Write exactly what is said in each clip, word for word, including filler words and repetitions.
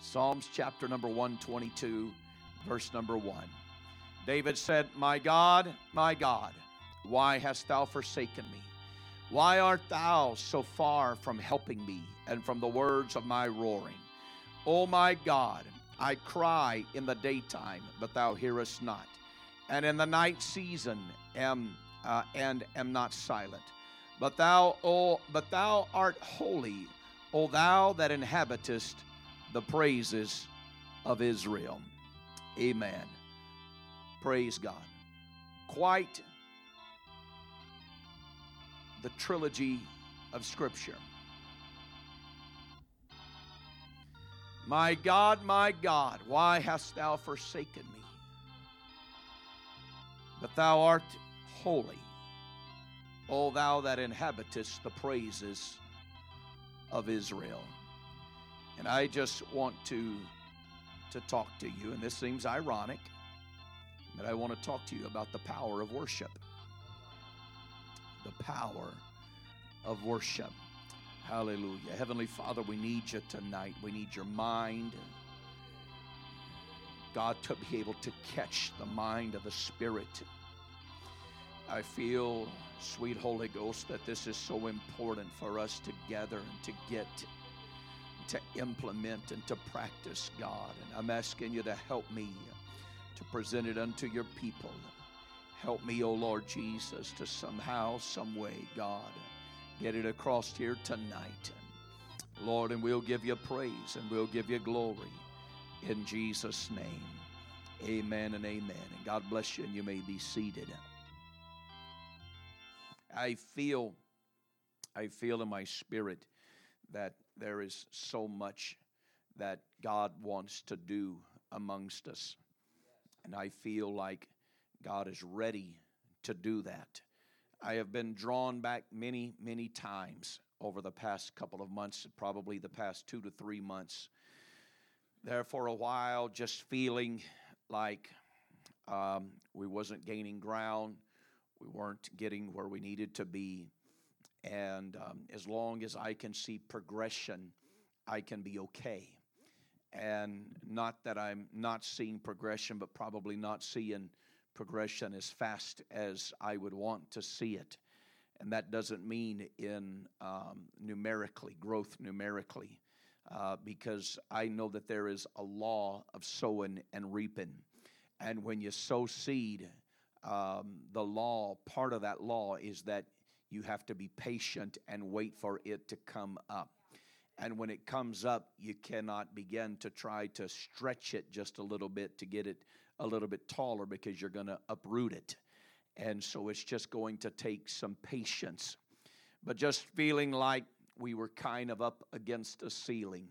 Psalms chapter number one twenty-two, verse number one. David said, "My God, my God, why hast thou forsaken me? Why art thou so far from helping me and from the words of my roaring? O my God, I cry in the daytime, but thou hearest not, and in the night season am uh, and am not silent. But thou, O but thou art holy, O thou that inhabitest the praises of Israel." Amen. Praise God. Quite the trilogy of Scripture. My God, my God, why hast thou forsaken me? But thou art holy, O thou that inhabitest the praises of Israel. And I just want to, to talk to you, and this seems ironic, but I want to talk to you about the power of worship. The power of worship. Hallelujah. Heavenly Father, we need you tonight. We need your mind, God, to be able to catch the mind of the Spirit. I feel, sweet Holy Ghost, that this is so important for us to gather and to get, to implement and to practice, God. And I'm asking you to help me to present it unto your people. Help me, O Lord Jesus, to somehow, some way, God, get it across here tonight. Lord, and we'll give you praise and we'll give you glory in Jesus' name. Amen and amen. And God bless you, and you may be seated. I feel, I feel in my spirit that there is so much that God wants to do amongst us. And I feel like God is ready to do that. I have been drawn back many, many times over the past couple of months, probably the past two to three months. There for a while, just feeling like um, we wasn't gaining ground. We weren't getting where we needed to be. And um, as long as I can see progression, I can be okay. And not that I'm not seeing progression, but probably not seeing progression as fast as I would want to see it. And that doesn't mean in um, numerically, growth numerically, uh, because I know that there is a law of sowing and reaping. And when you sow seed, um, the law, part of that law is that you have to be patient and wait for it to come up. And when it comes up, you cannot begin to try to stretch it just a little bit to get it a little bit taller, because you're going to uproot it. And so it's just going to take some patience. But just feeling like we were kind of up against a ceiling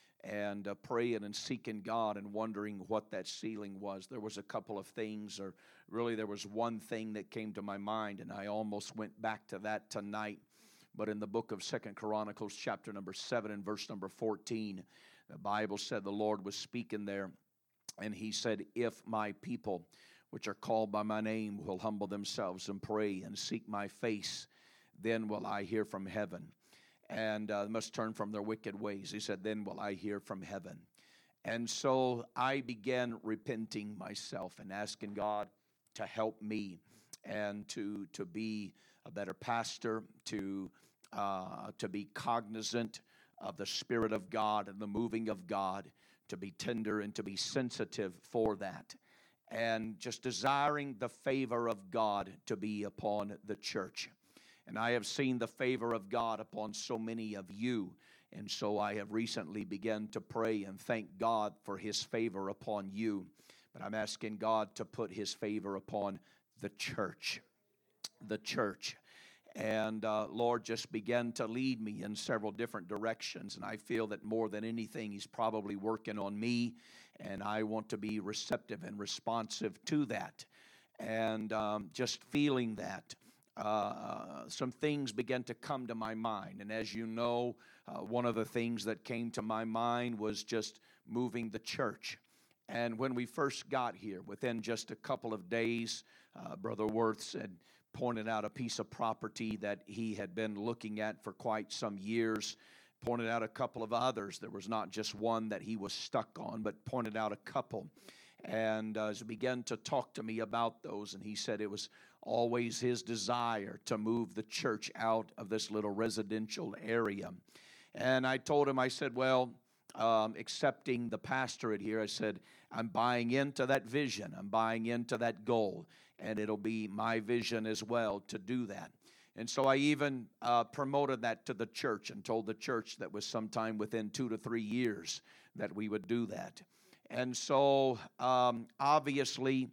and uh, praying and seeking God and wondering what that ceiling was. There was a couple of things, or really there was one thing that came to my mind, and I almost went back to that tonight. But in the book of Second Chronicles, chapter number seven and verse number fourteen, the Bible said the Lord was speaking there, and he said, "If my people, which are called by my name, will humble themselves and pray and seek my face, then will I hear from heaven, and uh, must turn from their wicked ways." He said, "Then will I hear from heaven." And so I began repenting myself and asking God to help me and to, to be a better pastor, to uh, to be cognizant of the Spirit of God and the moving of God, to be tender and to be sensitive for that, and just desiring the favor of God to be upon the church. And I have seen the favor of God upon so many of you, and so I have recently begun to pray and thank God for His favor upon you. But I'm asking God to put His favor upon the church. The church. And uh, Lord, just began to lead me in several different directions. And I feel that more than anything, He's probably working on me. And I want to be receptive and responsive to that. And um, just feeling that. Uh, some things began to come to my mind. And as you know, uh, one of the things that came to my mind was just moving the church. And when we first got here, within just a couple of days, uh, Brother Worth said, pointed out a piece of property that he had been looking at for quite some years, pointed out a couple of others. There was not just one that he was stuck on, but pointed out a couple. And uh, as he began to talk to me about those, and he said it was always his desire to move the church out of this little residential area. And I told him, I said, well, um, accepting the pastorate here, I said, I'm buying into that vision. I'm buying into that goal. And it'll be my vision as well to do that. And so I even uh, promoted that to the church and told the church that was sometime within two to three years that we would do that. And so um, obviously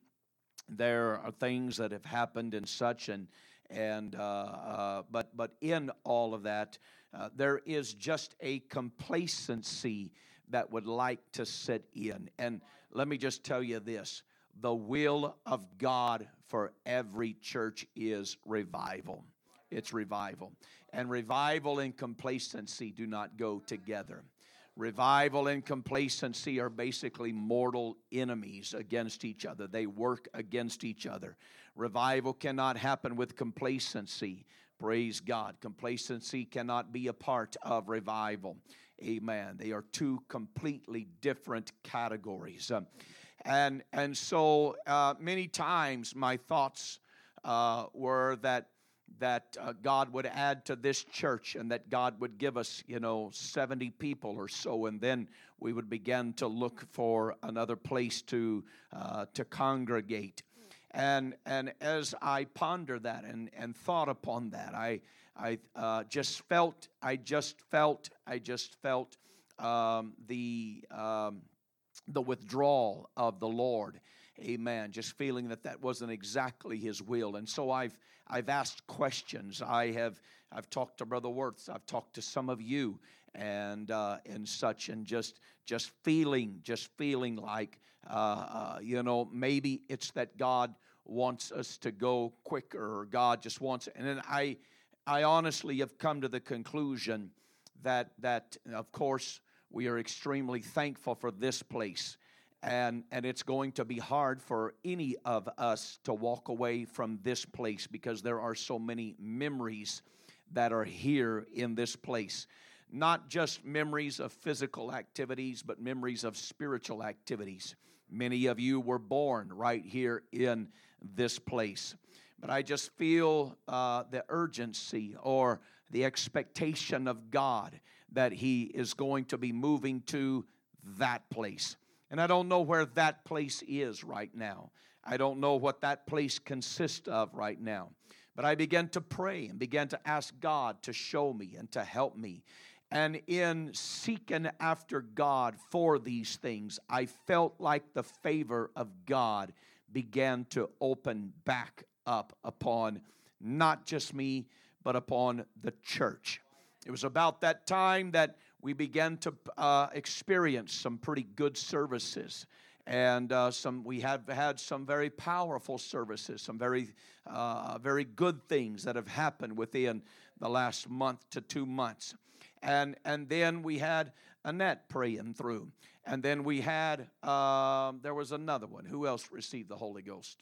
there are things that have happened and such, and and uh, uh, but but in all of that, uh, there is just a complacency that would like to sit in. And let me just tell you this: the will of God for every church is revival. It's revival. And revival and complacency do not go together. Revival and complacency are basically mortal enemies against each other. They work against each other. Revival cannot happen with complacency. Praise God. Complacency cannot be a part of revival. Amen. They are two completely different categories. Um, and, and so uh, many times my thoughts uh, were that that uh, God would add to this church, and that God would give us, you know, seventy people or so, and then we would begin to look for another place to uh, to congregate. And and as I pondered that and, and thought upon that, I I uh, just felt I just felt I just felt um, the um, the withdrawal of the Lord. Amen. Just feeling that that wasn't exactly His will. And so I've I've asked questions. I have I've talked to Brother Wirtz. I've talked to some of you and uh, and such, and just just feeling just feeling like uh, uh, you know, maybe it's that God wants us to go quicker, or God just wants. And then I I honestly have come to the conclusion that that of course we are extremely thankful for this place. And, and it's going to be hard for any of us to walk away from this place, because there are so many memories that are here in this place. Not just memories of physical activities, but memories of spiritual activities. Many of you were born right here in this place. But I just feel uh, the urgency or the expectation of God that He is going to be moving to that place. And I don't know where that place is right now. I don't know what that place consists of right now. But I began to pray and began to ask God to show me and to help me. And in seeking after God for these things, I felt like the favor of God began to open back up upon not just me, but upon the church. It was about that time that we began to uh, experience some pretty good services, and uh, some we have had some very powerful services, some very, uh, very good things that have happened within the last month to two months, and and then we had Annette praying through, and then we had uh, there was another one. Who else received the Holy Ghost?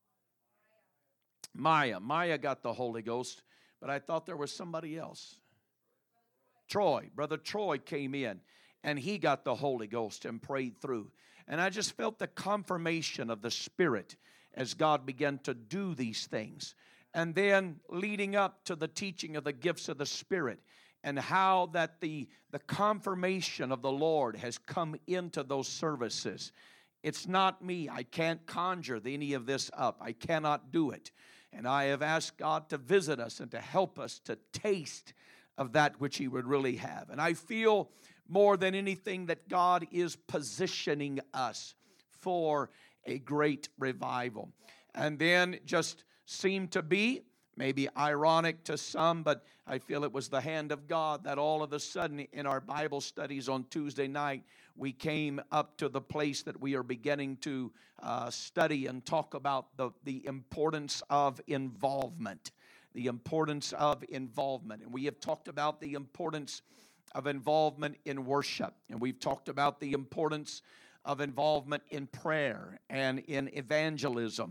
Maya. Maya got the Holy Ghost, but I thought there was somebody else. Troy, Brother Troy came in, and he got the Holy Ghost and prayed through. And I just felt the confirmation of the Spirit as God began to do these things. And then leading up to the teaching of the gifts of the Spirit, and how that the, the confirmation of the Lord has come into those services. It's not me. I can't conjure any of this up. I cannot do it. And I have asked God to visit us and to help us to taste of that which He would really have. And I feel more than anything that God is positioning us for a great revival. And then just seemed to be, maybe ironic to some, but I feel it was the hand of God that all of a sudden in our Bible studies on Tuesday night, we came up to the place that we are beginning to uh, study and talk about the, the importance of involvement. The importance of involvement. And we have talked about the importance of involvement in worship. And we've talked about the importance of involvement in prayer and in evangelism.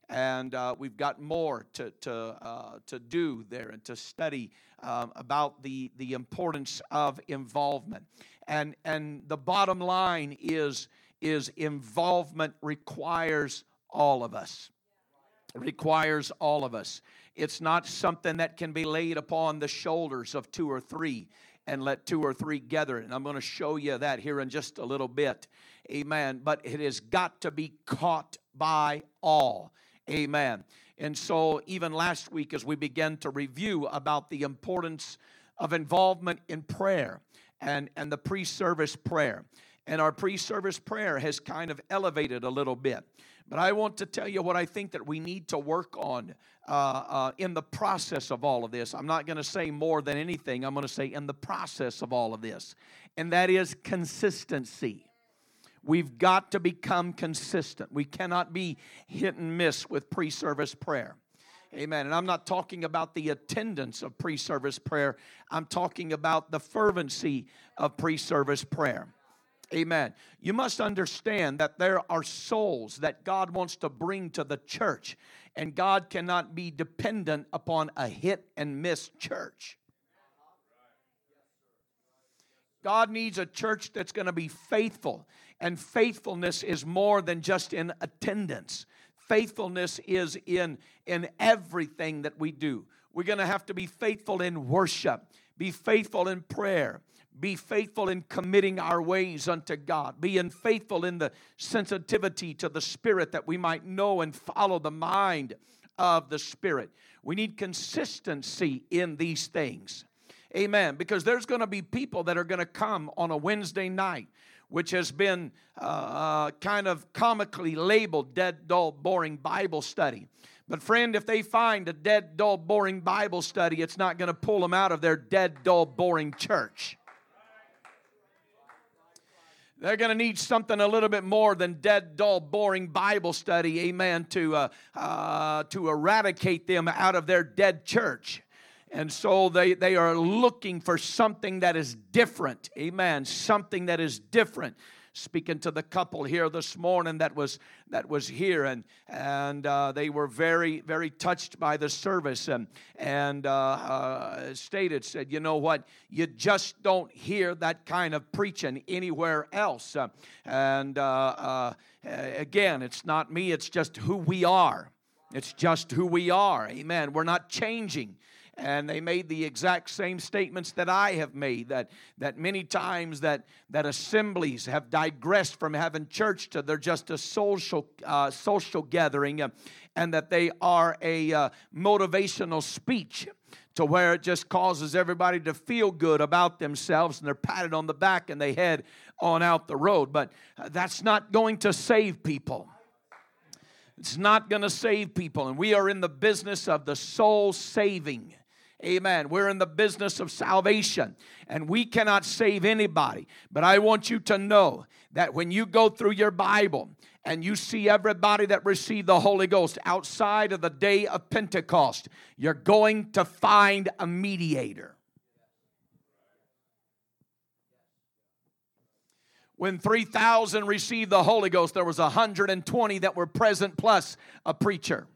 And uh, we've got more to to uh, to do there and to study um, about the the importance of involvement. And and the bottom line is is involvement requires all of us. Requires all of us. It's not something that can be laid upon the shoulders of two or three and let two or three gather. And I'm going to show you that here in just a little bit. Amen. But it has got to be caught by all. Amen. And so even last week as we began to review about the importance of involvement in prayer and, and the pre-service prayer. And our pre-service prayer has kind of elevated a little bit. But I want to tell you what I think that we need to work on uh, uh, in the process of all of this. I'm not going to say more than anything. I'm going to say in the process of all of this. And that is consistency. We've got to become consistent. We cannot be hit and miss with pre-service prayer. Amen. And I'm not talking about the attendance of pre-service prayer. I'm talking about the fervency of pre-service prayer. Amen. You must understand that there are souls that God wants to bring to the church, and God cannot be dependent upon a hit and miss church. God needs a church that's going to be faithful, and faithfulness is more than just in attendance. Faithfulness is in, in everything that we do. We're going to have to be faithful in worship, be faithful in prayer, be faithful in committing our ways unto God. Being faithful in the sensitivity to the Spirit that we might know and follow the mind of the Spirit. We need consistency in these things. Amen. Because there's going to be people that are going to come on a Wednesday night, which has been uh, kind of comically labeled dead, dull, boring Bible study. But friend, if they find a dead, dull, boring Bible study, it's not going to pull them out of their dead, dull, boring church. They're going to need something a little bit more than dead, dull, boring Bible study, amen, to, uh, uh, to eradicate them out of their dead church. And so they, they are looking for something that is different, amen, something that is different. Speaking to the couple here this morning that was that was here, and and uh, they were very very touched by the service, and and uh, uh, stated said, you know what, you just don't hear that kind of preaching anywhere else. Uh, and uh, uh, again, it's not me; it's just who we are. It's just who we are. Amen. We're not changing. And they made the exact same statements that I have made, that, that many times that, that assemblies have digressed from having church to they're just a social, uh, social gathering, uh, and that they are a uh, motivational speech to where it just causes everybody to feel good about themselves, and they're patted on the back and they head on out the road. But uh, that's not going to save people. It's not going to save people. And we are in the business of the soul saving. Amen. We're in the business of salvation, and we cannot save anybody. But I want you to know that when you go through your Bible and you see everybody that received the Holy Ghost outside of the day of Pentecost, you're going to find a mediator. When three thousand received the Holy Ghost, there was one hundred twenty that were present plus a preacher.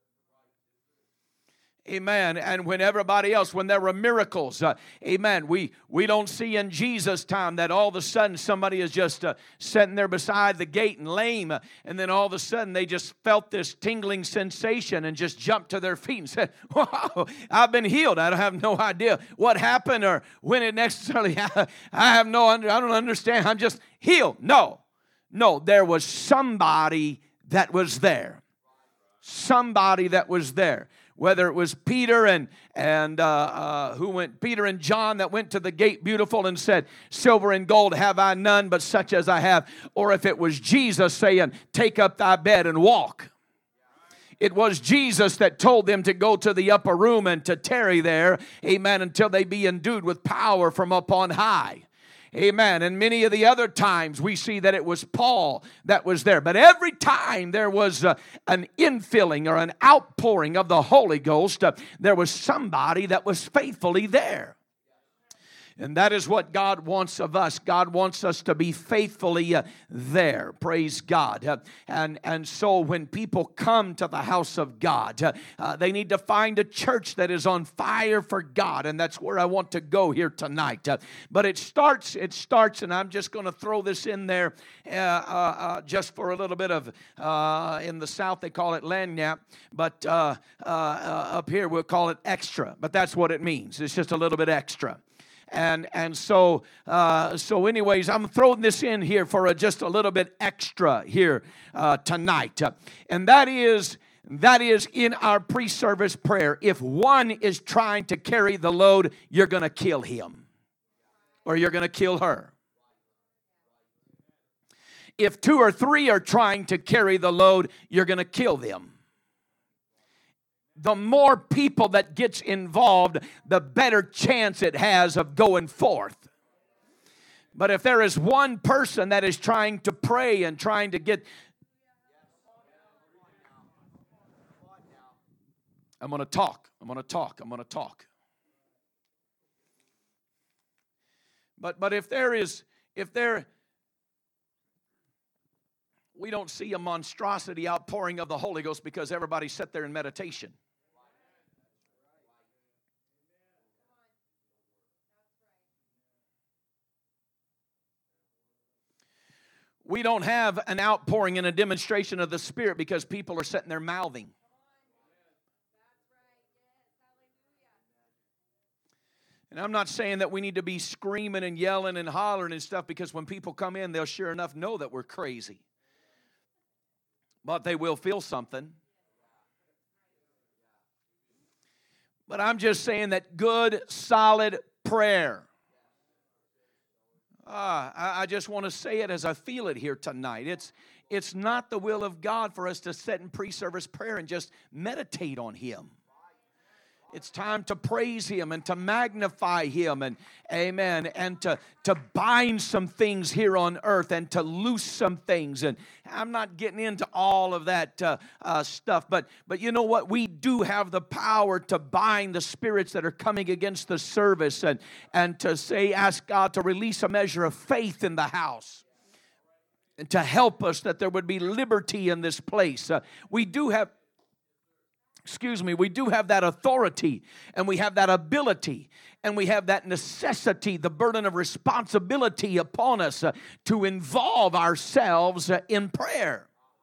Amen. And when everybody else, when there were miracles, uh, amen, we, we don't see in Jesus' time that all of a sudden somebody is just uh, sitting there beside the gate and lame, uh, and then all of a sudden they just felt this tingling sensation and just jumped to their feet and said, wow, I've been healed. I don't have no idea what happened or when it necessarily happened. I have no, under, I don't understand. I'm just healed. No, no, there was somebody that was there. Somebody that was there. Whether it was Peter and and uh, uh, who went, Peter and John that went to the gate beautiful and said, silver and gold have I none, but such as I have. Or if it was Jesus saying, take up thy bed and walk. It was Jesus that told them to go to the upper room and to tarry there, amen, until they be endued with power from up on high. Amen. And many of the other times we see that it was Paul that was there. But every time there was uh, an infilling or an outpouring of the Holy Ghost, uh, there was somebody that was faithfully there. And that is what God wants of us. God wants us to be faithfully uh, there. Praise God. Uh, and, and so when people come to the house of God, uh, uh, they need to find a church that is on fire for God. And that's where I want to go here tonight. Uh, but it starts, it starts, and I'm just going to throw this in there uh, uh, uh, just for a little bit of, uh, in the South they call it lagniappe, but uh, uh, uh, up here we'll call it extra. But that's what it means. It's just a little bit extra. And and so uh, so anyways, I'm throwing this in here for a, just a little bit extra here uh, tonight, uh, and that is that is in our pre-service prayer. If one is trying to carry the load, you're going to kill him, or you're going to kill her. If two or three are trying to carry the load, you're going to kill them. The more people that gets involved, the better chance it has of going forth. But if there is one person that is trying to pray and trying to get, I'm going to talk, I'm going to talk, I'm going to talk. But but if there is, if there, we don't see a monstrosity outpouring of the Holy Ghost because everybody sat there in meditation. We don't have an outpouring and a demonstration of the Spirit because people are sitting there mouthing. And I'm not saying that we need to be screaming and yelling and hollering and stuff, because when people come in, they'll sure enough know that we're crazy. But they will feel something. But I'm just saying that good, solid prayer. Ah, I, I just want to say it as I feel it here tonight. It's, it's not the will of God for us to sit in pre-service prayer and just meditate on Him. It's time to praise Him and to magnify Him, and amen, and to, to bind some things here on earth and to loose some things. And I'm not getting into all of that uh, uh, stuff, but, but you know what? We do have the power to bind the spirits that are coming against the service, and, and to say, ask God to release a measure of faith in the house, and to help us that there would be liberty in this place. Uh, we do have Excuse me, we do have that authority, and we have that ability, and we have that necessity, the burden of responsibility upon us uh, to involve ourselves uh, in prayer.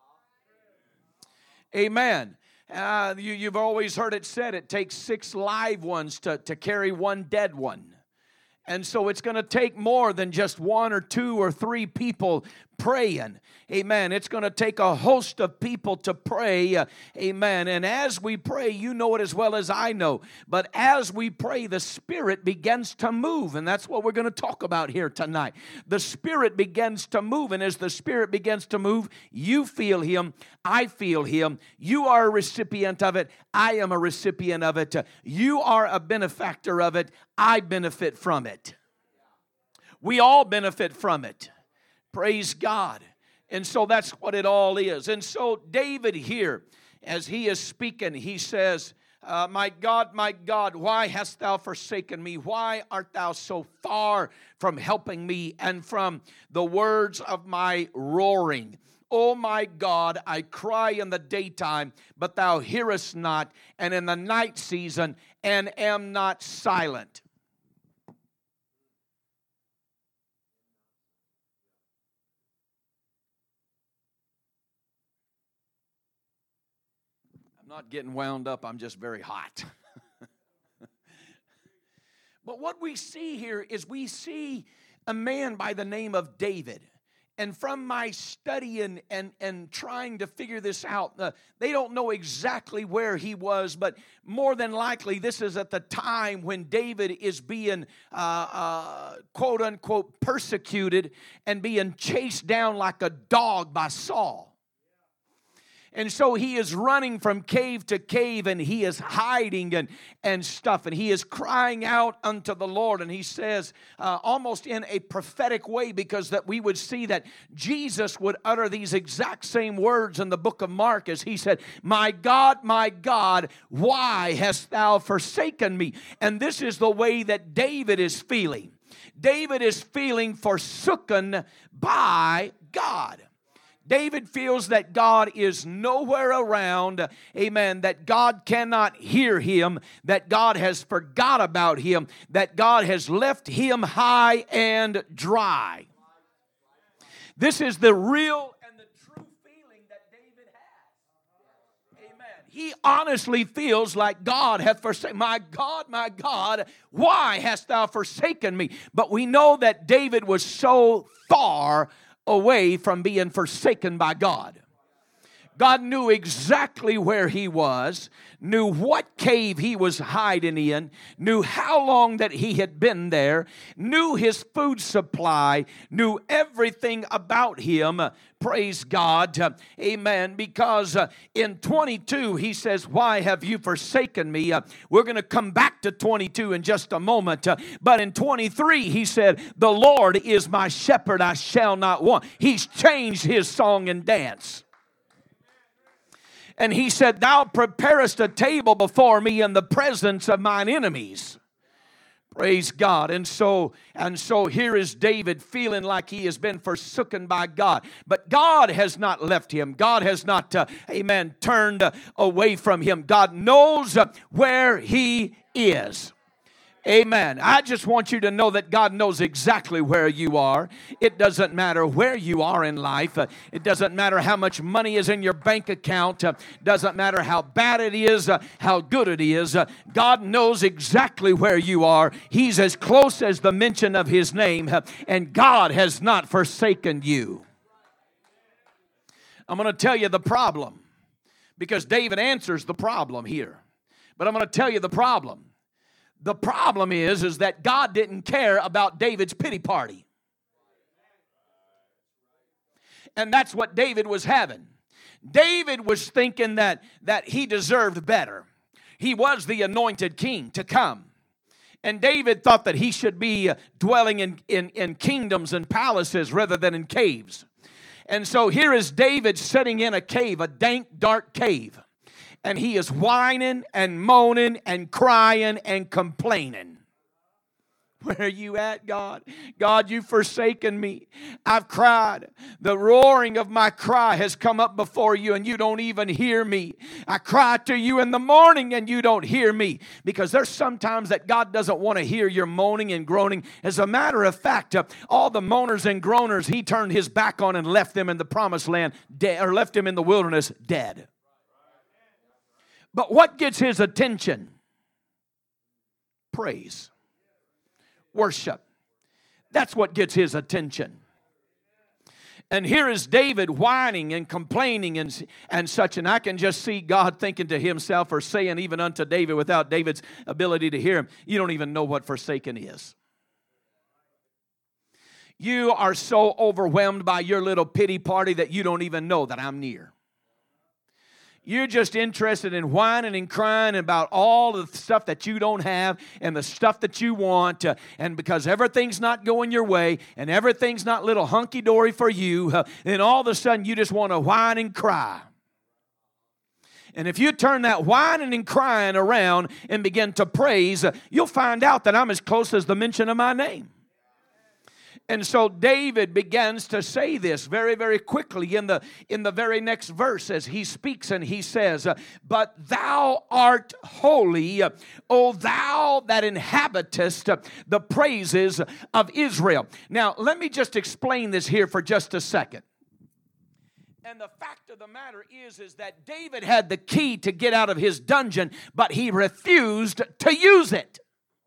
Amen. Uh, you, you've always heard it said it takes six live ones to, to carry one dead one. And so it's going to take more than just one or two or three people praying. Amen. It's going to take a host of people to pray. Uh, amen. And as we pray, you know it as well as I know. But as we pray, the Spirit begins to move. And that's what we're going to talk about here tonight. The Spirit begins to move. And as the Spirit begins to move, you feel Him. I feel Him. You are a recipient of it. I am a recipient of it. You are a benefactor of it. I benefit from it. We all benefit from it. Praise God. And so that's what it all is. And so David here, as he is speaking, he says, uh, my God, my God, why hast thou forsaken me? Why art thou so far from helping me and from the words of my roaring? O my God, I cry in the daytime, but thou hearest not, and in the night season, and am not silent. I'm not getting wound up, I'm just very hot. But what we see here is we see a man by the name of David. And from my study and, and, and trying to figure this out, uh, they don't know exactly where he was, but more than likely this is at the time when David is being uh, uh, quote unquote persecuted and being chased down like a dog by Saul. And so he is running from cave to cave, and he is hiding and, and stuff. And he is crying out unto the Lord. And he says, uh, almost in a prophetic way, because that we would see that Jesus would utter these exact same words in the book of Mark, as he said, my God, my God, why hast thou forsaken me? And this is the way that David is feeling. David is feeling forsaken by God. David feels that God is nowhere around, amen, that God cannot hear him, that God has forgot about him, that God has left him high and dry. This is the real and the true feeling that David has. Amen. He honestly feels like God hath forsaken. My God, my God, why hast thou forsaken me? But we know that David was so far away from being forsaken by God. God knew exactly where he was, knew what cave he was hiding in, knew how long that he had been there, knew his food supply, knew everything about him. Praise God. Uh, amen. Because uh, in twenty-two, he says, why have you forsaken me? Uh, we're going to come back to twenty-two in just a moment. Uh, but in twenty-three, he said, the Lord is my shepherd, I shall not want. He's changed his song and dance. And he said, thou preparest a table before me in the presence of mine enemies. Praise God. And so, and so here is David feeling like he has been forsaken by God. But God has not left him. God has not, uh, amen, turned uh, away from him. God knows uh, where he is. Amen. I just want you to know that God knows exactly where you are. It doesn't matter where you are in life. Uh, it doesn't matter how much money is in your bank account. Uh, doesn't matter how bad it is, uh, how good it is. Uh, God knows exactly where you are. He's as close as the mention of his name, uh, and God has not forsaken you. I'm going to tell you the problem, because David answers the problem here. But I'm going to tell you the problem. The problem is, is that God didn't care about David's pity party. And that's what David was having. David was thinking that, that he deserved better. He was the anointed king to come. And David thought that he should be dwelling in, in, in kingdoms and palaces rather than in caves. And so here is David sitting in a cave, a dank, dark cave. And he is whining and moaning and crying and complaining. Where are you at, God? God, you've forsaken me. I've cried. The roaring of my cry has come up before you, and you don't even hear me. I cry to you in the morning, and you don't hear me. Because there's sometimes that God doesn't want to hear your moaning and groaning. As a matter of fact, uh, all the moaners and groaners, he turned his back on and left them in the promised land, dead, or left them in the wilderness dead. But what gets his attention? Praise. Worship. That's what gets his attention. And here is David whining and complaining and, and such. And I can just see God thinking to himself, or saying even unto David without David's ability to hear him, you don't even know what forsaken is. You are so overwhelmed by your little pity party that you don't even know that I'm near. You're just interested in whining and crying about all the stuff that you don't have and the stuff that you want. Uh, and because everything's not going your way and everything's not little hunky-dory for you, uh, then all of a sudden you just want to whine and cry. And if you turn that whining and crying around and begin to praise, uh, you'll find out that I'm as close as the mention of my name. And so David begins to say this very, very quickly in the, in the very next verse as he speaks, and he says, but thou art holy, O thou that inhabitest the praises of Israel. Now, let me just explain this here for just a second. And the fact of the matter is, is that David had the key to get out of his dungeon, but he refused to use it.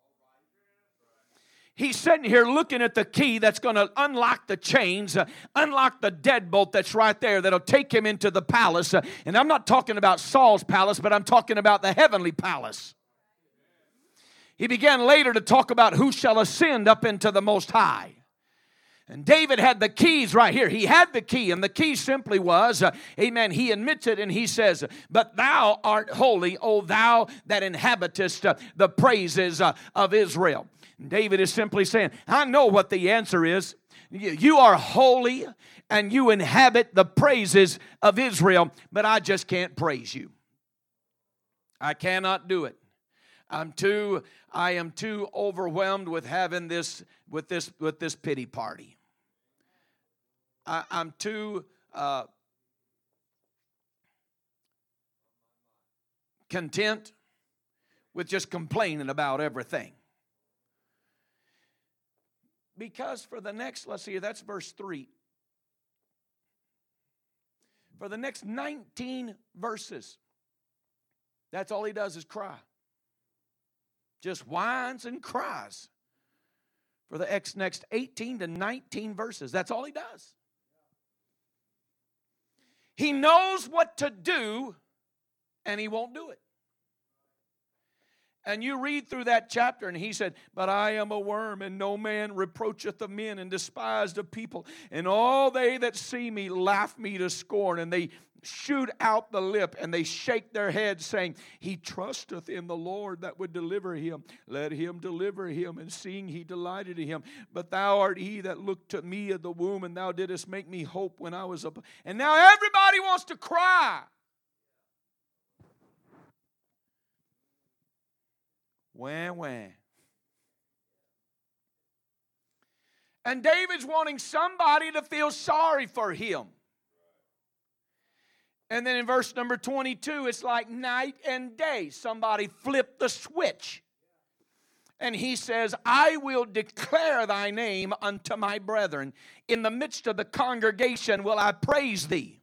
He's sitting here looking at the key that's going to unlock the chains, uh, unlock the deadbolt that's right there that'll take him into the palace. Uh, and I'm not talking about Saul's palace, but I'm talking about the heavenly palace. He began later to talk about who shall ascend up into the Most High. And David had the keys right here. He had the key, and the key simply was, uh, amen, he admits it, and he says, but thou art holy, O thou that inhabitest uh, the praises uh, of Israel. David is simply saying, I know what the answer is. You are holy and you inhabit the praises of Israel, but I just can't praise you. I cannot do it. I'm too, I am too overwhelmed with having this, with this, with this pity party. I, I'm too uh, content with just complaining about everything. Because for the next, let's see, that's verse three. For the next nineteen verses, that's all he does is cry. Just whines and cries. For the next eighteen to nineteen verses, that's all he does. He knows what to do, and he won't do it. And you read through that chapter, and he said, but I am a worm, and no man reproacheth of men, and despised of people. And all they that see me laugh me to scorn, and they shoot out the lip, and they shake their heads, saying, he trusteth in the Lord that would deliver him. Let him deliver him, and seeing he delighted in him. But thou art he that looked to me at the womb, and thou didst make me hope when I was up. And now everybody wants to cry. Wah, wah. And David's wanting somebody to feel sorry for him. And then in verse number twenty-two, it's like night and day. Somebody flipped the switch. And he says, I will declare thy name unto my brethren. In the midst of the congregation will I praise thee.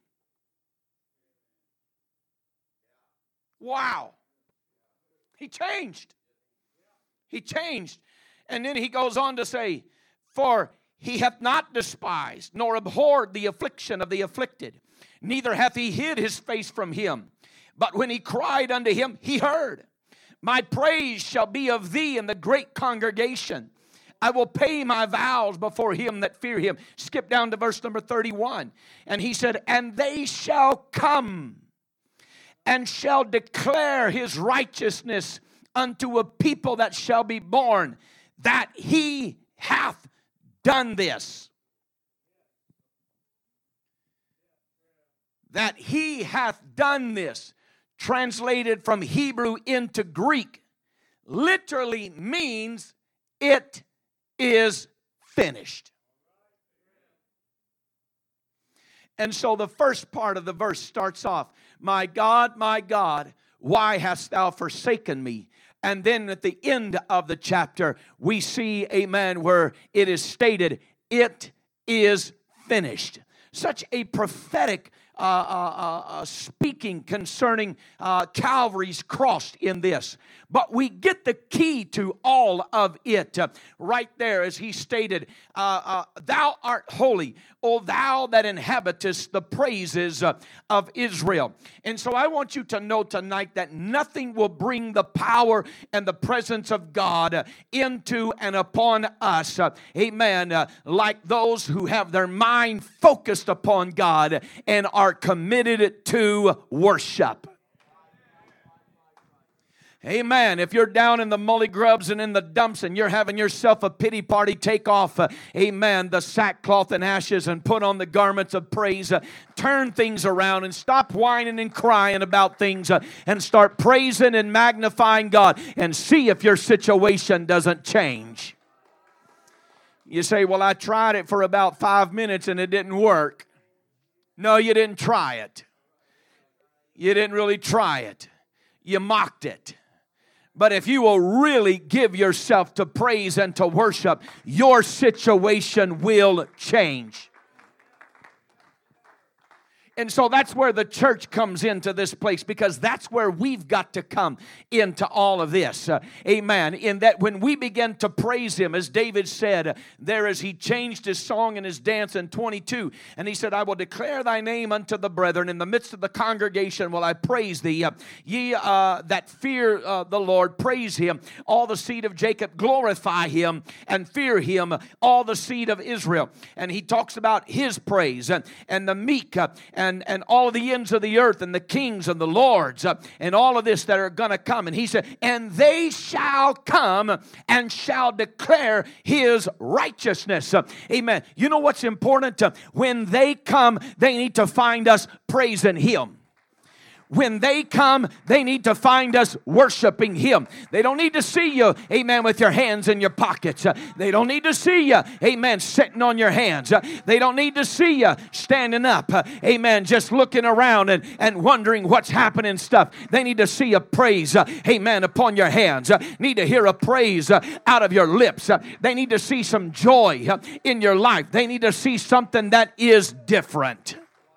Wow. He changed. He changed. And then he goes on to say, for he hath not despised, nor abhorred the affliction of the afflicted. Neither hath he hid his face from him. But when he cried unto him, he heard. My praise shall be of thee in the great congregation. I will pay my vows before him that fear him. Skip down to verse number thirty-one. And he said, and they shall come and shall declare his righteousness unto a people that shall be born, that he hath done this. That he hath done this, translated from Hebrew into Greek, literally means it is finished. And so the first part of the verse starts off, my God, my God, why hast thou forsaken me? And then at the end of the chapter, we see, amen, where it is stated, it is finished. Such a prophetic uh, uh, uh, speaking concerning uh, Calvary's cross in this. But we get the key to all of it uh, right there as he stated, uh, uh, thou art holy, O thou that inhabitest the praises uh, of Israel. And so I want you to know tonight that nothing will bring the power and the presence of God uh, into and upon us, uh, amen, uh, like those who have their mind focused upon God and are committed to worship. Amen. If you're down in the mully grubs and in the dumps and you're having yourself a pity party, take off, uh, amen, the sackcloth and ashes and put on the garments of praise. Uh, turn things around and stop whining and crying about things uh, and start praising and magnifying God and see if your situation doesn't change. You say, well, I tried it for about five minutes and it didn't work. No, you didn't try it. You didn't really try it. You mocked it. But if you will really give yourself to praise and to worship, your situation will change. And so that's where the church comes into this place, because that's where we've got to come into all of this. Uh, amen. In that when we begin to praise Him, as David said, there as he changed his song and his dance in twenty-two, and he said, I will declare thy name unto the brethren. In the midst of the congregation will I praise thee. Uh, ye uh, that fear uh, the Lord, praise Him. All the seed of Jacob, glorify Him and fear Him. All the seed of Israel. And he talks about His praise and, and the meek uh, and And, and all of the ends of the earth and the kings and the lords uh, and all of this that are going to come. And he said, and they shall come and shall declare His righteousness. Uh, amen. You know what's important? Uh, when they come, they need to find us praising Him. when they come, they need to find us worshiping Him. They don't need to see you, amen, with your hands in your pockets. Uh, They don't need to see you, amen, sitting on your hands. Uh, They don't need to see you standing up, uh, amen, just looking around and, and wondering what's happening stuff. They need to see a praise, uh, amen, upon your hands. Uh, Need to hear a praise uh, out of your lips. Uh, They need to see some joy uh, in your life. They need to see something that is different.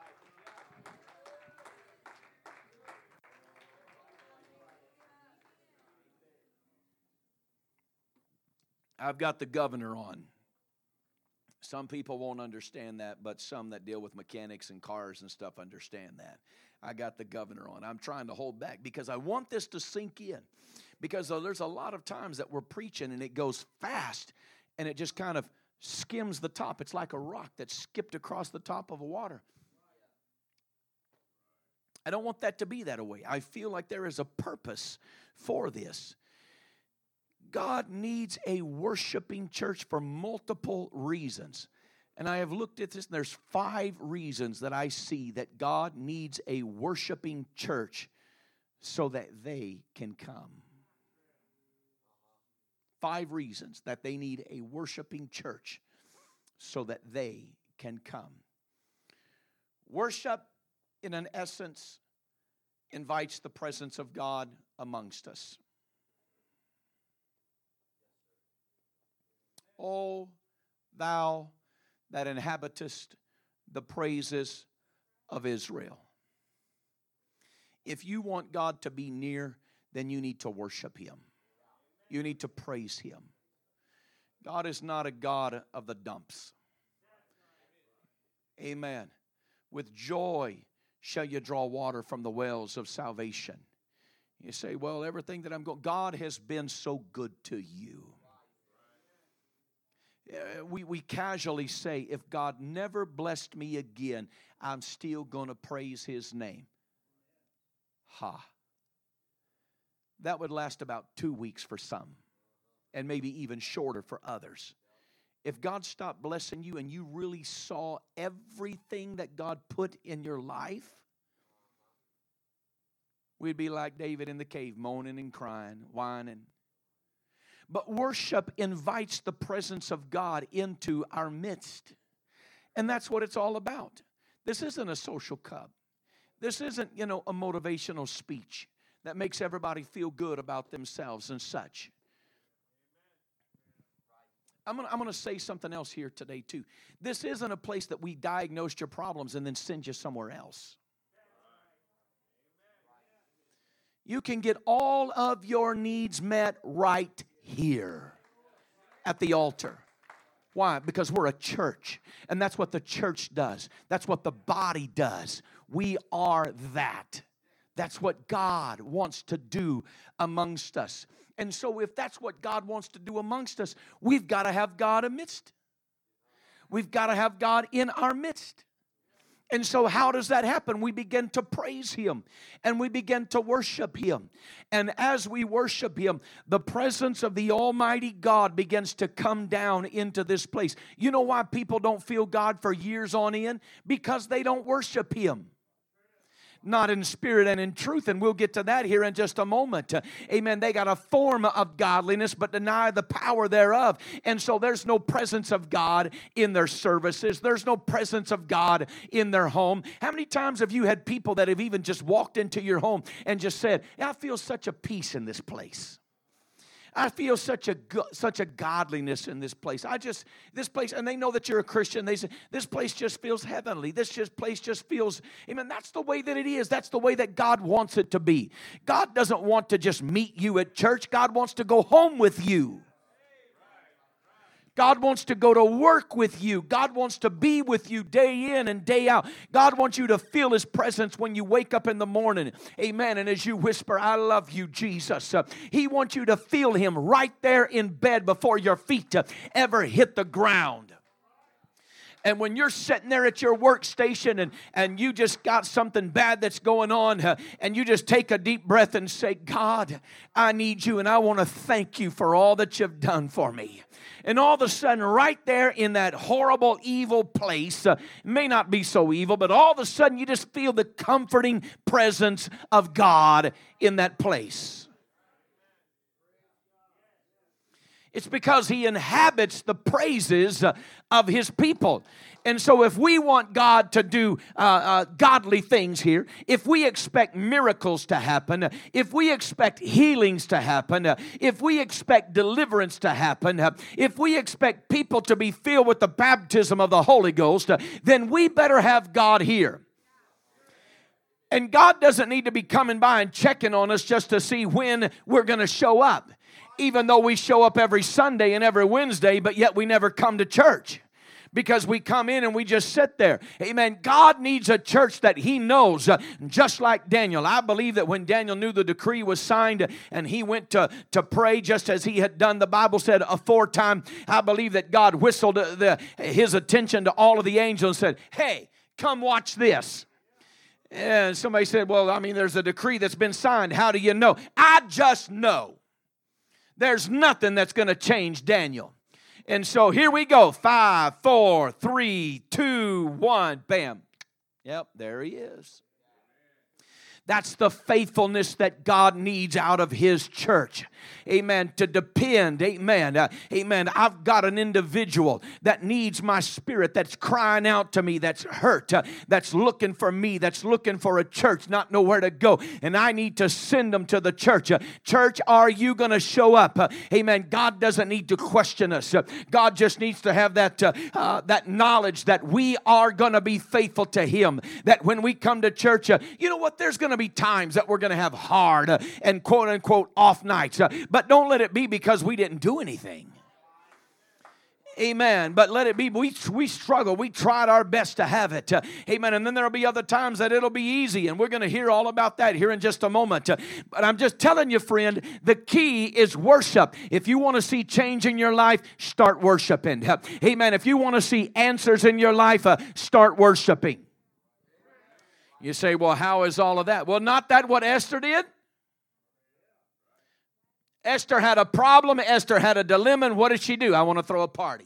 I've got the governor on. Some people won't understand that, but some that deal with mechanics and cars and stuff understand that. I got the governor on. I'm trying to hold back because I want this to sink in. Because there's a lot of times that we're preaching and it goes fast and it just kind of skims the top. It's like a rock that skipped across the top of a water. I don't want that to be that way. I feel like there is a purpose for this. God needs a worshiping church for multiple reasons. And I have looked at this, and there's five reasons that I see that God needs a worshiping church so that they can come. Five reasons that they need a worshiping church so that they can come. Worship, in an essence, invites the presence of God amongst us. O thou that inhabitest the praises of Israel. If you want God to be near, then you need to worship Him. You need to praise Him. God is not a God of the dumps. Amen. With joy shall you draw water from the wells of salvation. You say, well, everything that I'm going, God has been so good to you. We, we casually say, if God never blessed me again, I'm still going to praise His name. Ha. That would last about two weeks for some, and maybe even shorter for others. If God stopped blessing you and you really saw everything that God put in your life, we'd be like David in the cave, moaning and crying, whining. But worship invites the presence of God into our midst. And that's what it's all about. This isn't a social club. This isn't, you know, a motivational speech that makes everybody feel good about themselves and such. I'm going to I'm going to say something else here today too. This isn't a place that we diagnose your problems and then send you somewhere else. You can get all of your needs met right here at the altar. Why? Because we're a church, and that's what the church does. That's what the body does. We are that. That's what God wants to do amongst us. And so if that's what God wants to do amongst us, we've got to have God amidst. We've got to have God in our midst. And so how does that happen? We begin to praise Him and we begin to worship Him. And as we worship Him, the presence of the Almighty God begins to come down into this place. You know why people don't feel God for years on end? Because they don't worship Him. Not in spirit and in truth, and we'll get to that here in just a moment. Uh, amen. They got a form of godliness, but deny the power thereof. And so there's no presence of God in their services. There's no presence of God in their home. How many times have you had people that have even just walked into your home and just said, I feel such a peace in this place. I feel such a such a godliness in this place. I just, this place, and they know that you're a Christian. They say, this place just feels heavenly. This just place just feels, amen, that's the way that it is. That's the way that God wants it to be. God doesn't want to just meet you at church. God wants to go home with you. God wants to go to work with you. God wants to be with you day in and day out. God wants you to feel His presence when you wake up in the morning. Amen. And as you whisper, I love you, Jesus. Uh, he wants you to feel Him right there in bed before your feet uh, ever hit the ground. And when you're sitting there at your workstation and, and you just got something bad that's going on, uh, and you just take a deep breath and say, God, I need you, and I want to thank you for all that you've done for me. And all of a sudden, right there in that horrible, evil place, uh, may not be so evil, but all of a sudden you just feel the comforting presence of God in that place. It's because He inhabits the praises uh, of His people. And so if we want God to do uh, uh, godly things here, if we expect miracles to happen, if we expect healings to happen, uh, if we expect deliverance to happen, uh, if we expect people to be filled with the baptism of the Holy Ghost, uh, then we better have God here. And God doesn't need to be coming by and checking on us just to see when we're going to show up. Even though we show up every Sunday and every Wednesday, but yet we never come to church. Because we come in and we just sit there. Amen. God needs a church that He knows. Uh, just like Daniel. I believe that when Daniel knew the decree was signed and he went to, to pray just as he had done, the Bible said aforetime, I believe that God whistled the, His attention to all of the angels and said, hey, come watch this. And somebody said, well, I mean, there's a decree that's been signed. How do you know? I just know. There's nothing that's going to change Daniel. And so here we go. Five, four, three, two, one. Bam. Yep, there he is. That's the faithfulness that God needs out of His church. Amen. To depend. Amen. Uh, amen. I've got an individual that needs my spirit, that's crying out to me, that's hurt, uh, that's looking for me, that's looking for a church, not know where to go. And I need to send them to the church. Uh, church, are you going to show up? Uh, amen. God doesn't need to question us. Uh, God just needs to have that, uh, uh, that knowledge that we are going to be faithful to Him. That when we come to church, uh, you know what? There's going to be times that we're going to have hard uh, and quote unquote off nights. Uh, but don't let it be because we didn't do anything. Amen. But let it be, we, we struggle. We tried our best to have it. Uh, amen. And then there'll be other times that it'll be easy. And we're going to hear all about that here in just a moment. Uh, but I'm just telling you, friend, the key is worship. If you want to see change in your life, start worshiping. Uh, amen. If you want to see answers in your life, uh, start worshiping. You say, well, how is all of that? Well, not that what Esther did? Esther had a problem. Esther had a dilemma. And what did she do? I want to throw a party.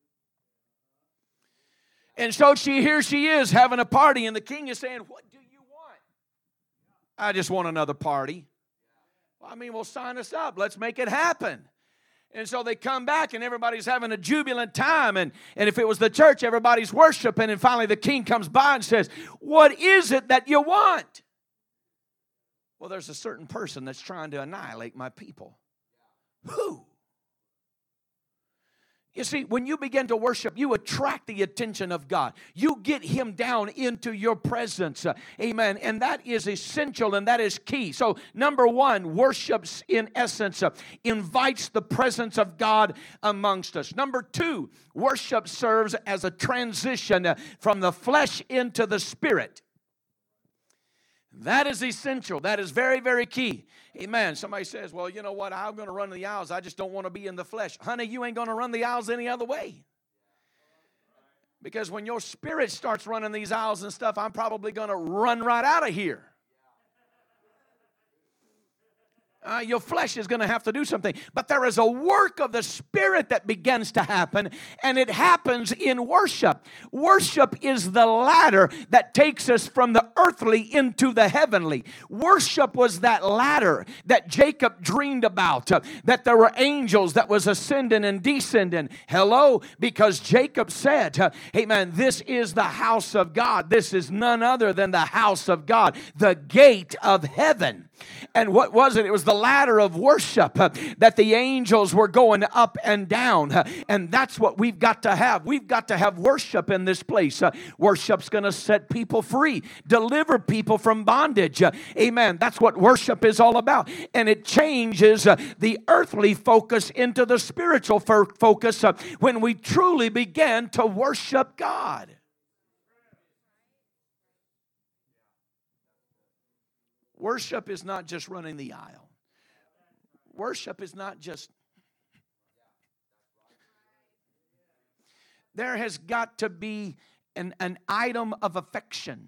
And so she here she is having a party. And the king is saying, what do you want? I just want another party. Well, I mean, well, sign us up. Let's make it happen. And so they come back and everybody's having a jubilant time. And, and if it was the church, everybody's worshiping. And finally the king comes by and says, what is it that you want? Well, there's a certain person that's trying to annihilate my people. Who? You see, when you begin to worship, you attract the attention of God. You get Him down into your presence. Uh, amen. And that is essential and that is key. So, number one, worship in essence uh, invites the presence of God amongst us. Number two, worship serves as a transition uh, from the flesh into the spirit. That is essential. That is very, very key. Amen. Somebody says, well, you know what? I'm going to run the aisles. I just don't want to be in the flesh. Honey, you ain't going to run the aisles any other way. Because when your spirit starts running these aisles and stuff, I'm probably going to run right out of here. Uh, your flesh is going to have to do something. But there is a work of the Spirit that begins to happen, and it happens in worship. Worship is the ladder that takes us from the earthly into the heavenly. Worship was that ladder that Jacob dreamed about, uh, that there were angels that was ascending and descending. Hello? Because Jacob said, uh, amen, this is the house of God. This is none other than the house of God, the gate of heaven. And what was it? It was the ladder of worship uh, that the angels were going up and down. Uh, and that's what we've got to have. We've got to have worship in this place. Uh, worship's going to set people free, deliver people from bondage. Uh, amen. That's what worship is all about. And it changes uh, the earthly focus into the spiritual fo- focus uh, when we truly begin to worship God. Worship is not just running the aisle. Worship is not just... There has got to be an, an item of affection.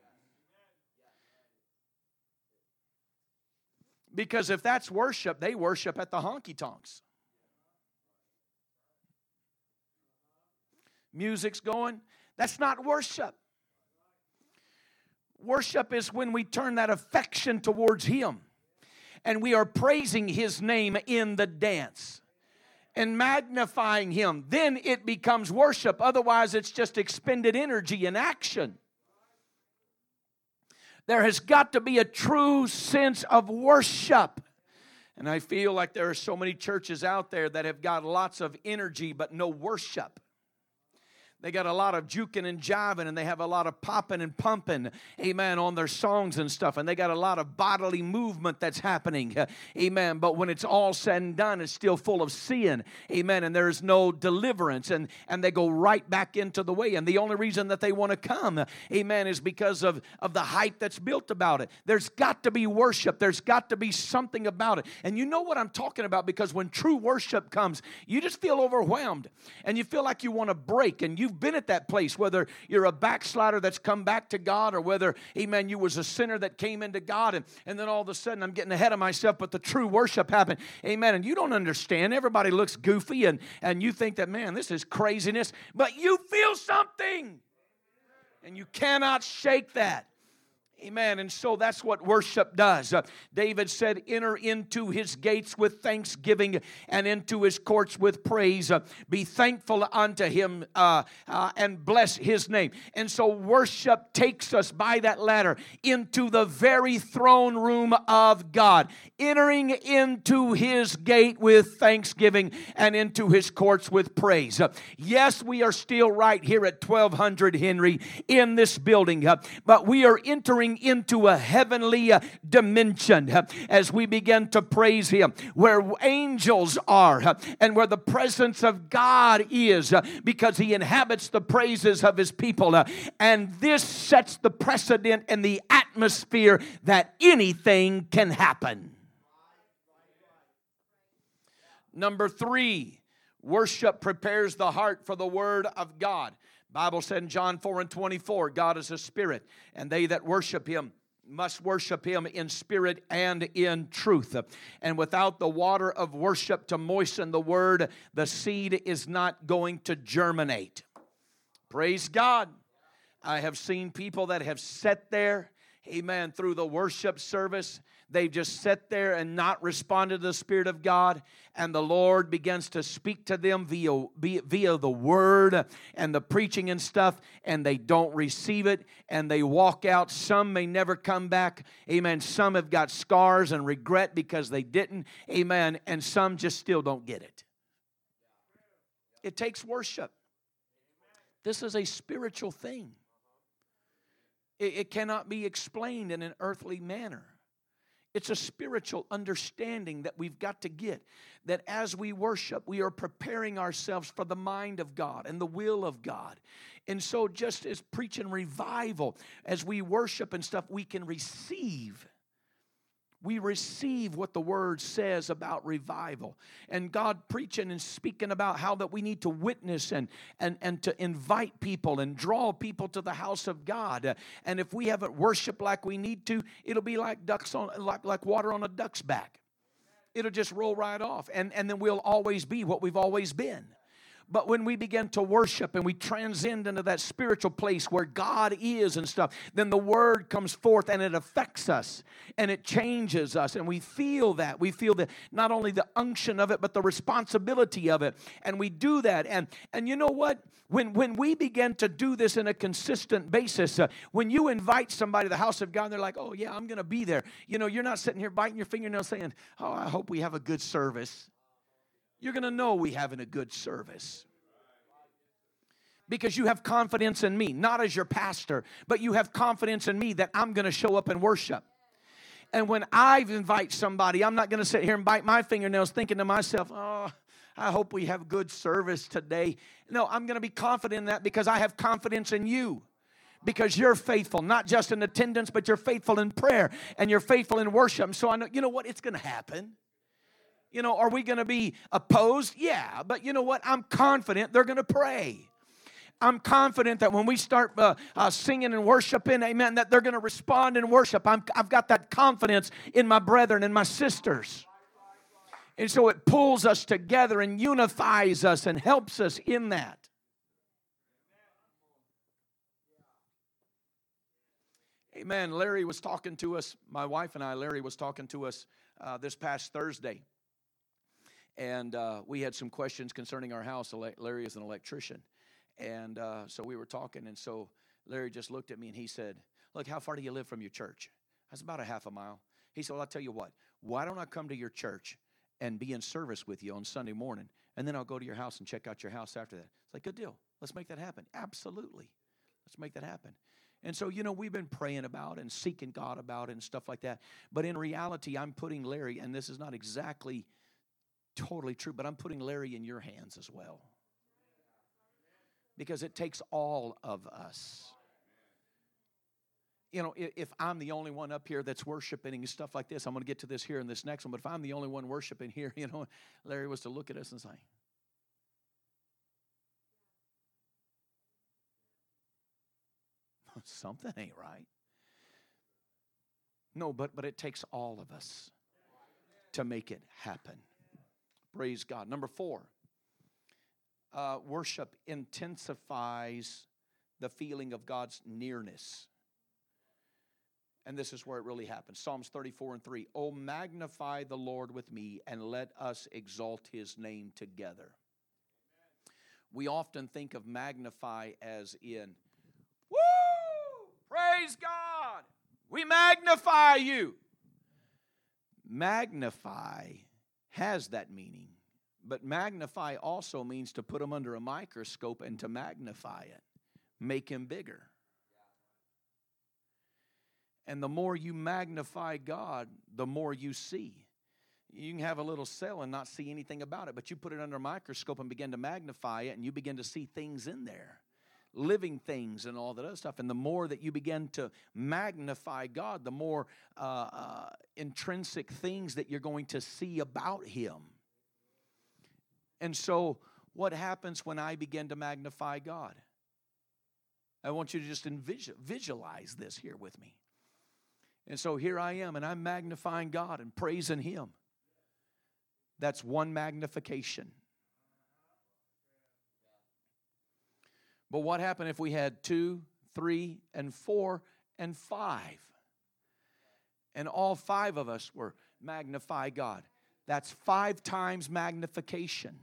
Because if that's worship, they worship at the honky-tonks. Music's going. That's not worship. Worship is when we turn that affection towards Him. And we are praising His name in the dance. And magnifying Him. Then it becomes worship. Otherwise, it's just expended energy and action. There has got to be a true sense of worship. And I feel like there are so many churches out there that have got lots of energy but no worship. They got a lot of juking and jiving, and they have a lot of popping and pumping, amen, on their songs and stuff. And they got a lot of bodily movement that's happening, amen. But when it's all said and done, it's still full of sin, amen. And there's no deliverance, and, and they go right back into the way. And the only reason that they want to come, amen, is because of, of the hype that's built about it. There's got to be worship. There's got to be something about it. And you know what I'm talking about, because when true worship comes, you just feel overwhelmed, and you feel like you want to break, and you've been at that place, whether you're a backslider that's come back to God, or whether, amen, you was a sinner that came into God, and, and then all of a sudden I'm getting ahead of myself, but the true worship happened, amen, and you don't understand. Everybody looks goofy, and, and you think that, man, this is craziness, but you feel something, and you cannot shake that. Amen. And so that's what worship does. Uh, David said, enter into His gates with thanksgiving and into His courts with praise. Uh, be thankful unto Him uh, uh, and bless His name. And so worship takes us by that ladder into the very throne room of God. Entering into His gate with thanksgiving and into His courts with praise. Uh, yes, we are still right here at twelve hundred Henry in this building. Uh, but we are entering into a heavenly uh, dimension uh, as we begin to praise Him, where angels are uh, and where the presence of God is, uh, because He inhabits the praises of His people. Uh, and this sets the precedent in the atmosphere that anything can happen. Number three, worship prepares the heart for the Word of God. Bible said in John four and twenty-four, God is a spirit, and they that worship Him must worship Him in spirit and in truth. And without the water of worship to moisten the Word, the seed is not going to germinate. Praise God. I have seen people that have sat there, amen, through the worship service. They've just sat there and not responded to the Spirit of God, and the Lord begins to speak to them via, via the Word and the preaching and stuff, and they don't receive it, and they walk out. Some may never come back, amen. Some have got scars and regret because they didn't, amen, and some just still don't get it. It takes worship. This is a spiritual thing. It, it cannot be explained in an earthly manner. It's a spiritual understanding that we've got to get, that as we worship, we are preparing ourselves for the mind of God and the will of God. And so just as preaching revival, as we worship and stuff, we can receive. We receive what the Word says about revival. And God preaching and speaking about how that we need to witness and, and, and to invite people and draw people to the house of God. Uh, and if we haven't worshiped like we need to, it'll be like ducks on like, like water on a duck's back. It'll just roll right off. And, and then we'll always be what we've always been. But when we begin to worship and we transcend into that spiritual place where God is and stuff, then the Word comes forth and it affects us and it changes us, and we feel that. We feel the, not only the unction of it, but the responsibility of it. And we do that. And, and you know what? When, when we begin to do this in a consistent basis, uh, when you invite somebody to the house of God, they're like, oh, yeah, I'm going to be there. You know, you're not sitting here biting your fingernails saying, oh, I hope we have a good service. You're going to know we're having a good service because you have confidence in me, not as your pastor, but you have confidence in me that I'm going to show up and worship. And when I invite somebody, I'm not going to sit here and bite my fingernails thinking to myself, oh, I hope we have good service today. No, I'm going to be confident in that because I have confidence in you. Because you're faithful, not just in attendance, but you're faithful in prayer and you're faithful in worship. So I know, you know what? It's going to happen. You know, are we going to be opposed? Yeah, but you know what? I'm confident they're going to pray. I'm confident that when we start uh, uh, singing and worshiping, amen, that they're going to respond in worship. I'm, I've got that confidence in my brethren and my sisters. And so it pulls us together and unifies us and helps us in that. Amen. Larry was talking to us, my wife and I, Larry was talking to us uh, this past Thursday. And uh, we had some questions concerning our house. Larry is an electrician. And uh, so we were talking, and so Larry just looked at me and he said, look, how far do you live from your church? That's about a half a mile. He said, well, I'll tell you what. Why don't I come to your church and be in service with you on Sunday morning, and then I'll go to your house and check out your house after that. It's like, good deal. Let's make that happen. Absolutely. Let's make that happen. And so, you know, we've been praying about and seeking God about it and stuff like that. But in reality, I'm putting Larry, and this is not exactly totally true, but I'm putting Larry in your hands as well. Because it takes all of us. You know, if I'm the only one up here that's worshiping and stuff like this, I'm going to get to this here in this next one, but if I'm the only one worshiping here, you know, Larry was to look at us and say, something ain't right. No, but, but it takes all of us to make it happen. Praise God. Number four. Uh, worship intensifies the feeling of God's nearness. And this is where it really happens. Psalms thirty-four and three. Oh, magnify the Lord with me, and let us exalt his name together. We often think of magnify as in, woo! Praise God! We magnify you. Magnify has that meaning. But magnify also means to put him under a microscope and to magnify it. Make him bigger. And the more you magnify God, the more you see. You can have a little cell and not see anything about it, but you put it under a microscope and begin to magnify it, and you begin to see things in there. Living things and all that other stuff. And the more that you begin to magnify God, the more uh, uh, intrinsic things that you're going to see about him. And so, what happens when I begin to magnify God? I want you to just envision, visualize this here with me. And so here I am, and I'm magnifying God and praising him. That's one magnification. But what happened if we had two, three, and four, and five? And all five of us were magnify God. That's five times magnification.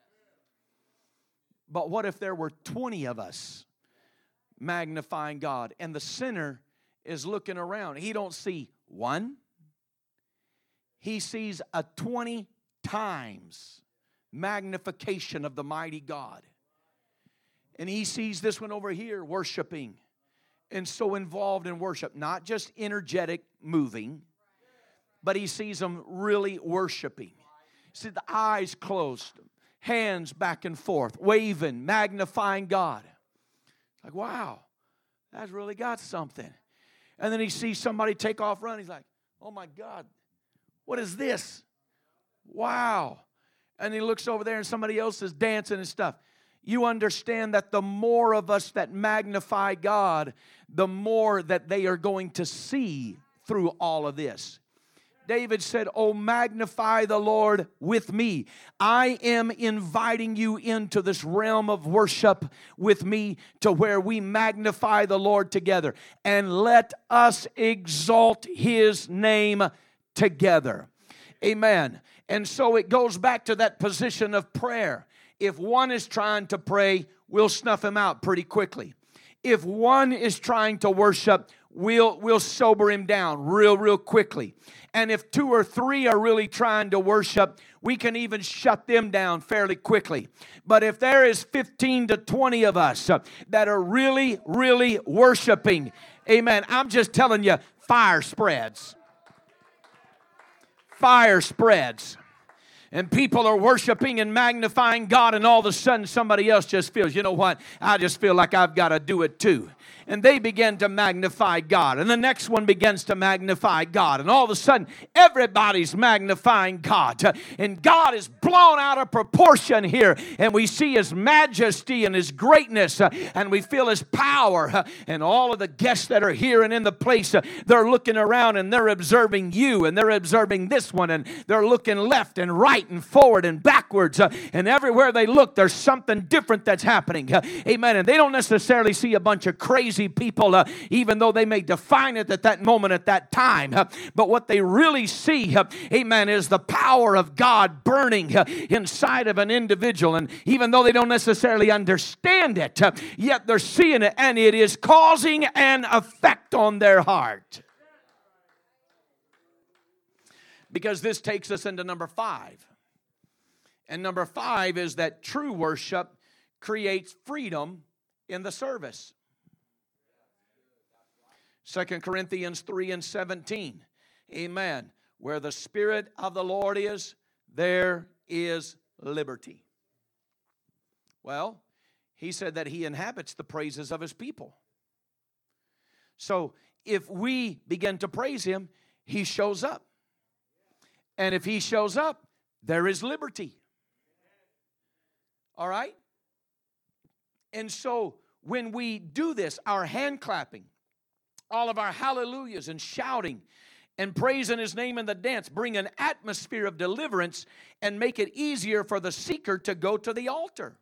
But what if there were twenty of us magnifying God, and the sinner is looking around? He don't see one. He sees a twenty times magnification of the mighty God. And he sees this one over here worshiping and so involved in worship. Not just energetic moving, but he sees them really worshiping. See the eyes closed, hands back and forth, waving, magnifying God. Like, wow, that's really got something. And then he sees somebody take off running. He's like, oh my God, what is this? Wow. And he looks over there and somebody else is dancing and stuff. You understand that the more of us that magnify God, the more that they are going to see through all of this. David said, oh, magnify the Lord with me. I am inviting you into this realm of worship with me to where we magnify the Lord together. And let us exalt his name together. Amen. And so it goes back to that position of prayer. If one is trying to pray, we'll snuff him out pretty quickly. If one is trying to worship, we'll, we'll sober him down real, real quickly. And if two or three are really trying to worship, we can even shut them down fairly quickly. But if there is fifteen to twenty of us uh, that are really, really worshiping, amen, I'm just telling you, fire spreads. Fire spreads. And people are worshiping and magnifying God, and all of a sudden somebody else just feels, you know what, I just feel like I've got to do it too. And they begin to magnify God. And the next one begins to magnify God. And all of a sudden, everybody's magnifying God. And God is blown out of proportion here. And we see His majesty and His greatness. And we feel His power. And all of the guests that are here and in the place, they're looking around and they're observing you. And they're observing this one. And they're looking left and right and forward and backwards. And everywhere they look, there's something different that's happening. Amen. And they don't necessarily see a bunch of crazy people, uh, even though they may define it at that moment, at that time. Uh, but what they really see, uh, amen, is the power of God burning uh, inside of an individual. And even though they don't necessarily understand it, uh, yet they're seeing it, and it is causing an effect on their heart. Because this takes us into number five. And number five is that true worship creates freedom in the service. Second Corinthians three and seventeen. Amen. Where the Spirit of the Lord is, there is liberty. Well, He said that He inhabits the praises of His people. So if we begin to praise Him, He shows up. And if He shows up, there is liberty. All right? And so when we do this, our hand clapping, all of our hallelujahs and shouting and praising His name in the dance, bring an atmosphere of deliverance and make it easier for the seeker to go to the altar.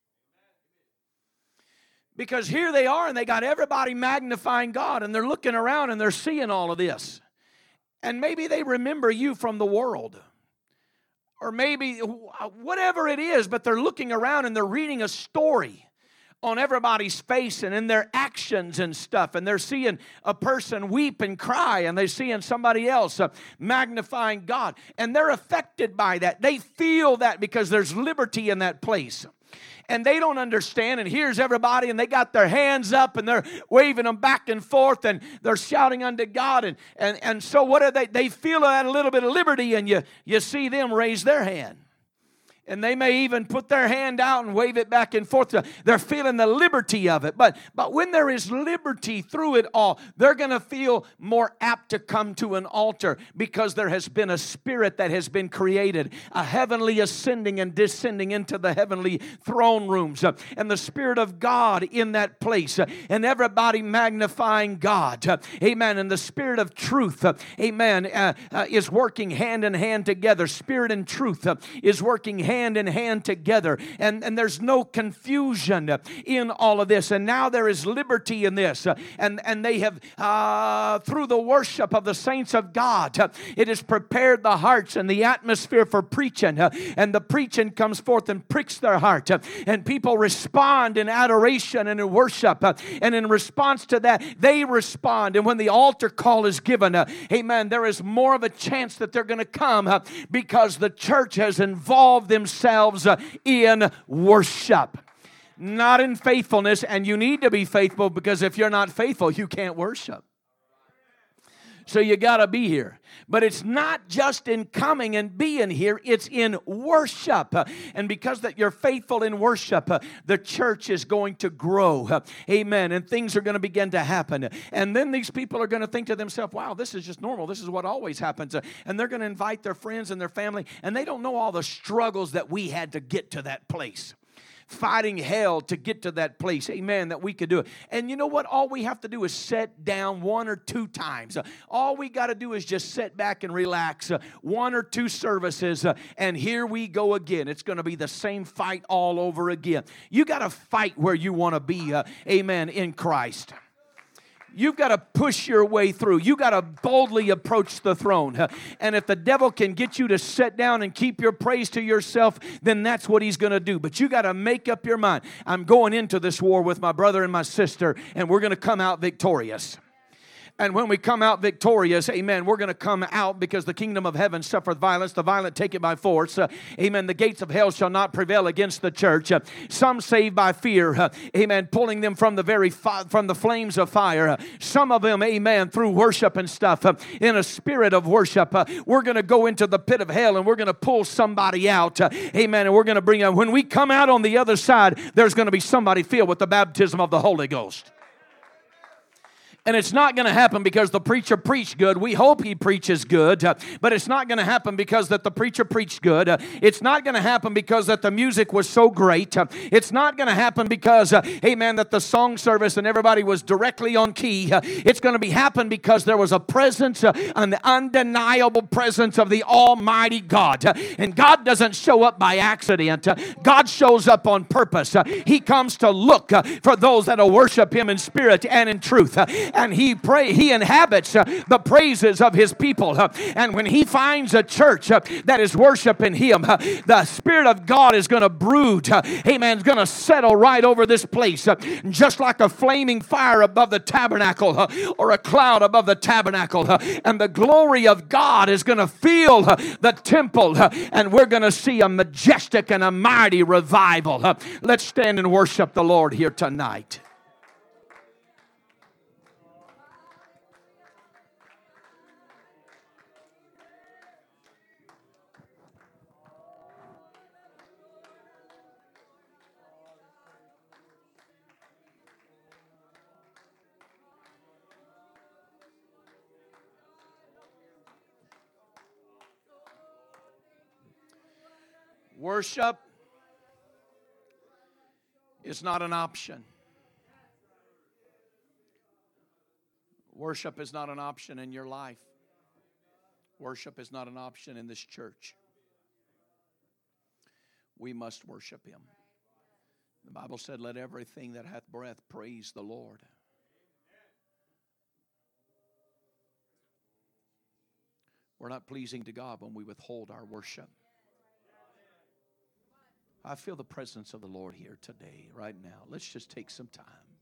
Because here they are and they got everybody magnifying God and they're looking around and they're seeing all of this. And maybe they remember you from the world. Or maybe whatever it is, but they're looking around and they're reading a story on everybody's face and in their actions and stuff. And they're seeing a person weep and cry, and they're seeing somebody else uh, magnifying God. And they're affected by that. They feel that because there's liberty in that place. And they don't understand, and here's everybody, and they got their hands up, and they're waving them back and forth, and they're shouting unto God. And, and, and so what are they? They feel that a little bit of liberty, and you, you see them raise their hand. And they may even put their hand out and wave it back and forth. They're feeling the liberty of it. But, but when there is liberty through it all, they're going to feel more apt to come to an altar because there has been a spirit that has been created, a heavenly ascending and descending into the heavenly throne rooms. And the Spirit of God in that place. And everybody magnifying God. Amen. And the Spirit of truth, amen, uh, uh, is working hand in hand together. Spirit and truth uh, is working hand hand in hand together, and, and there's no confusion in all of this. And now there is liberty in this, and, and they have uh, through the worship of the saints of God, it has prepared the hearts and the atmosphere for preaching, and the preaching comes forth and pricks their heart, and people respond in adoration and in worship, and in response to that they respond. And when the altar call is given, amen, there is more of a chance that they're going to come because the church has involved themselves themselves in worship, not in faithfulness. And you need to be faithful, because if you're not faithful, you can't worship. So you got to be here. But it's not just in coming and being here, it's in worship. And because that you're faithful in worship, the church is going to grow. Amen. And things are going to begin to happen. And then these people are going to think to themselves, wow, this is just normal. This is what always happens. And they're going to invite their friends and their family, and they don't know all the struggles that we had to get to that place. Fighting hell to get to that place, amen, that we could do it. And you know what? All we have to do is sit down one or two times. Uh, all we got to do is just sit back and relax. Uh, one or two services, uh, and here we go again. It's going to be the same fight all over again. You got to fight where you want to be, uh, amen, in Christ. You've got to push your way through. You've got to boldly approach the throne. And if the devil can get you to sit down and keep your praise to yourself, then that's what he's going to do. But you got to make up your mind. I'm going into this war with my brother and my sister, and we're going to come out victorious. And when we come out victorious, amen, we're going to come out because the kingdom of heaven suffereth violence. The violent take it by force. Uh, amen. The gates of hell shall not prevail against the church. Uh, some saved by fear. Uh, amen. Pulling them from the very fi- from the flames of fire. Uh, some of them, amen, through worship and stuff. Uh, in a spirit of worship. Uh, we're going to go into the pit of hell and we're going to pull somebody out. Uh, amen. And we're going to bring them. When we come out on the other side, there's going to be somebody filled with the baptism of the Holy Ghost. And it's not going to happen because the preacher preached good. We hope he preaches good, uh, but it's not going to happen because that the preacher preached good. Uh, it's not going to happen because that the music was so great. Uh, it's not going to happen because, uh, amen, that the song service and everybody was directly on key. Uh, it's going to be happen because there was a presence, uh, an undeniable presence of the Almighty God. Uh, and God doesn't show up by accident. Uh, God shows up on purpose. Uh, he comes to look uh, for those that will worship Him in spirit and in truth. Uh, and He pray, He inhabits uh, the praises of His people. Uh, and when He finds a church uh, that is worshiping Him, uh, the Spirit of God is going to brood. Uh, amen. Is going to settle right over this place, uh, just like a flaming fire above the tabernacle, uh, or a cloud above the tabernacle. Uh, and the glory of God is going to fill uh, the temple, uh, and we're going to see a majestic and a mighty revival. Uh, let's stand and worship the Lord here tonight. Worship is not an option. Worship is not an option in your life. Worship is not an option in this church. We must worship Him. The Bible said, let everything that hath breath praise the Lord. We're not pleasing to God when we withhold our worship. I feel the presence of the Lord here today, right now. Let's just take some time.